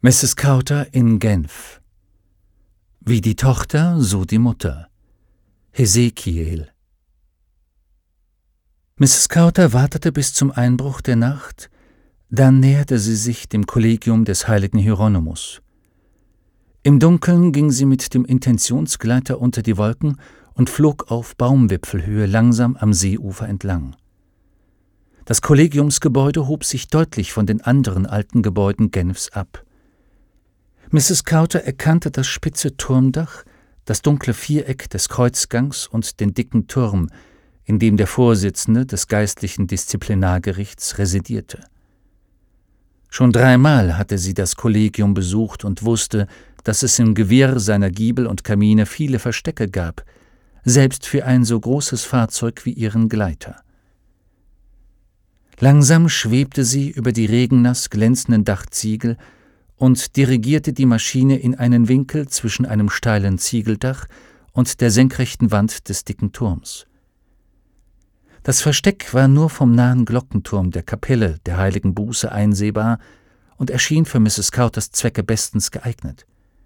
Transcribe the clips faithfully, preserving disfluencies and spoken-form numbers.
Misses Kauter in Genf. Wie die Tochter, so die Mutter. Hesekiel. Misses Kauter wartete bis zum Einbruch der Nacht, dann näherte sie sich dem Kollegium des heiligen Hieronymus. Im Dunkeln ging sie mit dem Intentionsgleiter unter die Wolken und flog auf Baumwipfelhöhe langsam am Seeufer entlang. Das Kollegiumsgebäude hob sich deutlich von den anderen alten Gebäuden Genfs ab. Misses Kauter erkannte das spitze Turmdach, das dunkle Viereck des Kreuzgangs und den dicken Turm, in dem der Vorsitzende des geistlichen Disziplinargerichts residierte. Schon dreimal hatte sie das Kollegium besucht und wusste, dass es im Gewirr seiner Giebel und Kamine viele Verstecke gab, selbst für ein so großes Fahrzeug wie ihren Gleiter. Langsam schwebte sie über die regennass glänzenden Dachziegel und dirigierte die Maschine in einen Winkel zwischen einem steilen Ziegeldach und der senkrechten Wand des dicken Turms. Das Versteck war nur vom nahen Glockenturm der Kapelle der heiligen Buße einsehbar und erschien für Misses Kauters Zwecke bestens geeignet.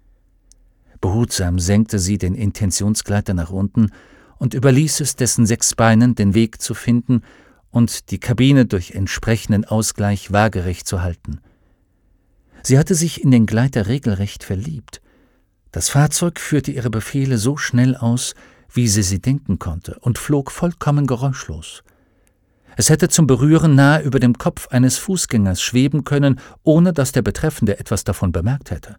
Behutsam senkte sie den Intentionsgleiter nach unten und überließ es dessen sechs Beinen den Weg zu finden und die Kabine durch entsprechenden Ausgleich waagerecht zu halten. Sie hatte sich in den Gleiter regelrecht verliebt. Das Fahrzeug führte ihre Befehle so schnell aus, wie sie sie denken konnte, und flog vollkommen geräuschlos. Es hätte zum Berühren nahe über dem Kopf eines Fußgängers schweben können, ohne dass der Betreffende etwas davon bemerkt hätte.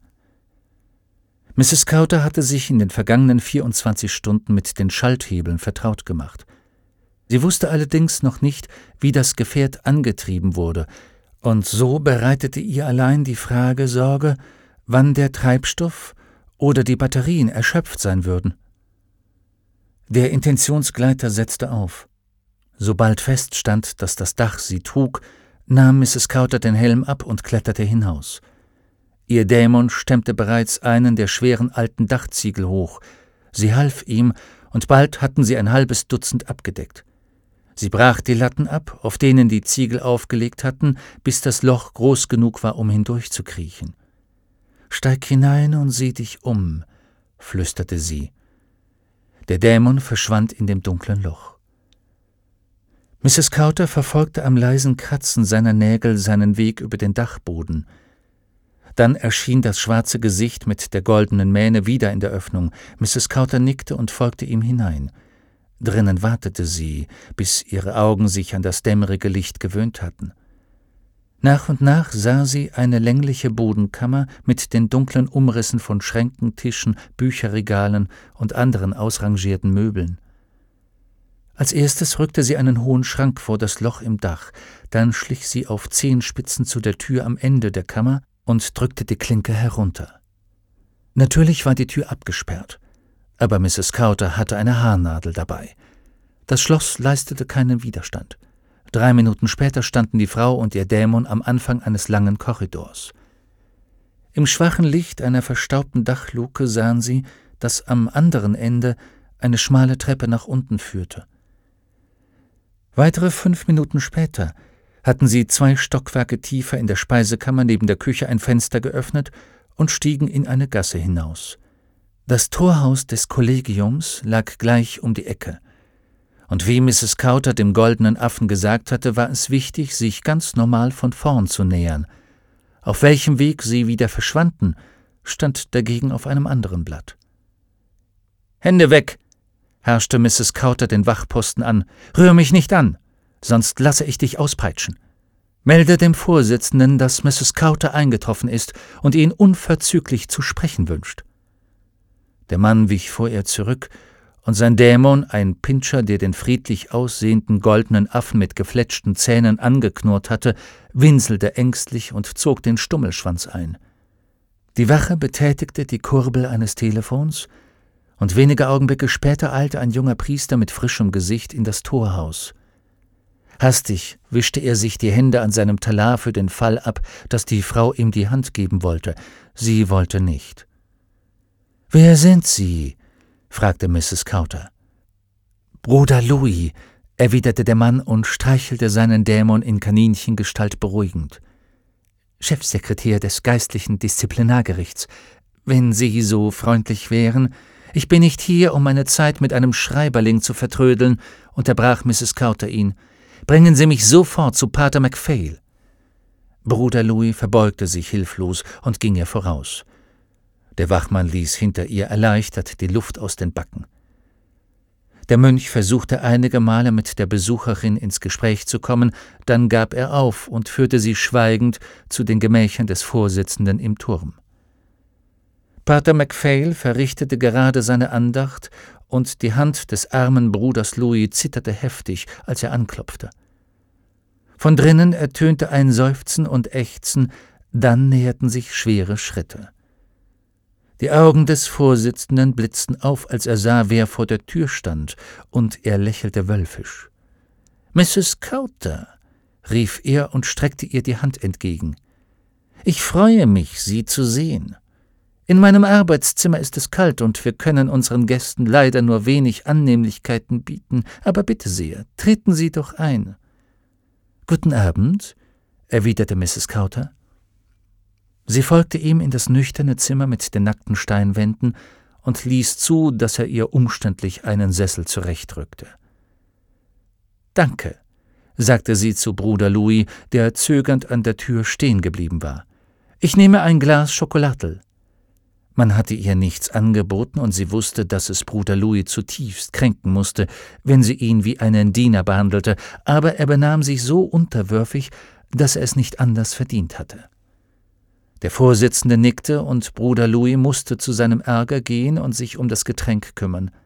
Misses Kauter hatte sich in den vergangenen vierundzwanzig Stunden mit den Schalthebeln vertraut gemacht. Sie wusste allerdings noch nicht, wie das Gefährt angetrieben wurde, und so bereitete ihr allein die Frage Sorge, wann der Treibstoff oder die Batterien erschöpft sein würden. Der Intentionsgleiter setzte auf. Sobald feststand, dass das Dach sie trug, nahm Misses Kauter den Helm ab und kletterte hinaus. Ihr Dämon stemmte bereits einen der schweren alten Dachziegel hoch. Sie half ihm, und bald hatten sie ein halbes Dutzend abgedeckt. Sie brach die Latten ab, auf denen die Ziegel aufgelegt hatten, bis das Loch groß genug war, um hindurchzukriechen. »Steig hinein und sieh dich um«, flüsterte sie. Der Dämon verschwand in dem dunklen Loch. Misses Kauter verfolgte am leisen Kratzen seiner Nägel seinen Weg über den Dachboden. Dann erschien das schwarze Gesicht mit der goldenen Mähne wieder in der Öffnung. Misses Kauter nickte und folgte ihm hinein. Drinnen wartete sie, bis ihre Augen sich an das dämmerige Licht gewöhnt hatten. Nach und nach sah sie eine längliche Bodenkammer mit den dunklen Umrissen von Schränken, Tischen, Bücherregalen und anderen ausrangierten Möbeln. Als erstes rückte sie einen hohen Schrank vor das Loch im Dach, dann schlich sie auf Zehenspitzen zu der Tür am Ende der Kammer und drückte die Klinke herunter. Natürlich war die Tür abgesperrt, aber Misses Kauter hatte eine Haarnadel dabei. Das Schloss leistete keinen Widerstand. Drei Minuten später standen die Frau und ihr Dämon am Anfang eines langen Korridors. Im schwachen Licht einer verstaubten Dachluke sahen sie, dass am anderen Ende eine schmale Treppe nach unten führte. Weitere fünf Minuten später hatten sie zwei Stockwerke tiefer in der Speisekammer neben der Küche ein Fenster geöffnet und stiegen in eine Gasse hinaus. Das Torhaus des Kollegiums lag gleich um die Ecke. Und wie Misses Kauter dem goldenen Affen gesagt hatte, war es wichtig, sich ganz normal von vorn zu nähern. Auf welchem Weg sie wieder verschwanden, stand dagegen auf einem anderen Blatt. »Hände weg«, herrschte Misses Kauter den Wachposten an. »Rühr mich nicht an, sonst lasse ich dich auspeitschen. Melde dem Vorsitzenden, dass Misses Kauter eingetroffen ist und ihn unverzüglich zu sprechen wünscht.« Der Mann wich vor ihr zurück, und sein Dämon, ein Pinscher, der den friedlich aussehenden goldenen Affen mit gefletschten Zähnen angeknurrt hatte, winselte ängstlich und zog den Stummelschwanz ein. Die Wache betätigte die Kurbel eines Telefons, und wenige Augenblicke später eilte ein junger Priester mit frischem Gesicht in das Torhaus. Hastig wischte er sich die Hände an seinem Talar für den Fall ab, dass die Frau ihm die Hand geben wollte. Sie wollte nicht. »Wer sind Sie?« fragte Misses Kauter. »Bruder Louis«, erwiderte der Mann und streichelte seinen Dämon in Kaninchengestalt beruhigend. »Chefsekretär des geistlichen Disziplinargerichts, wenn Sie so freundlich wären. Ich bin nicht hier, um meine Zeit mit einem Schreiberling zu vertrödeln«, unterbrach Misses Kauter ihn. »Bringen Sie mich sofort zu Pater MacPhail.« Bruder Louis verbeugte sich hilflos und ging ihr voraus. Der Wachmann ließ hinter ihr erleichtert die Luft aus den Backen. Der Mönch versuchte einige Male mit der Besucherin ins Gespräch zu kommen, dann gab er auf und führte sie schweigend zu den Gemächern des Vorsitzenden im Turm. Pater MacPhail verrichtete gerade seine Andacht, und die Hand des armen Bruders Louis zitterte heftig, als er anklopfte. Von drinnen ertönte ein Seufzen und Ächzen, dann näherten sich schwere Schritte. Die Augen des Vorsitzenden blitzten auf, als er sah, wer vor der Tür stand, und er lächelte wölfisch. »Misses Kauter«, rief er und streckte ihr die Hand entgegen. »Ich freue mich, Sie zu sehen. In meinem Arbeitszimmer ist es kalt, und wir können unseren Gästen leider nur wenig Annehmlichkeiten bieten, aber bitte sehr, treten Sie doch ein.« »Guten Abend«, erwiderte Misses Kauter. Sie folgte ihm in das nüchterne Zimmer mit den nackten Steinwänden und ließ zu, dass er ihr umständlich einen Sessel zurechtrückte. »Danke«, sagte sie zu Bruder Louis, der zögernd an der Tür stehen geblieben war. »Ich nehme ein Glas Schokoladl.« Man hatte ihr nichts angeboten, und sie wusste, dass es Bruder Louis zutiefst kränken musste, wenn sie ihn wie einen Diener behandelte, aber er benahm sich so unterwürfig, dass er es nicht anders verdient hatte. Der Vorsitzende nickte, und Bruder Louis musste zu seinem Ärger gehen und sich um das Getränk kümmern.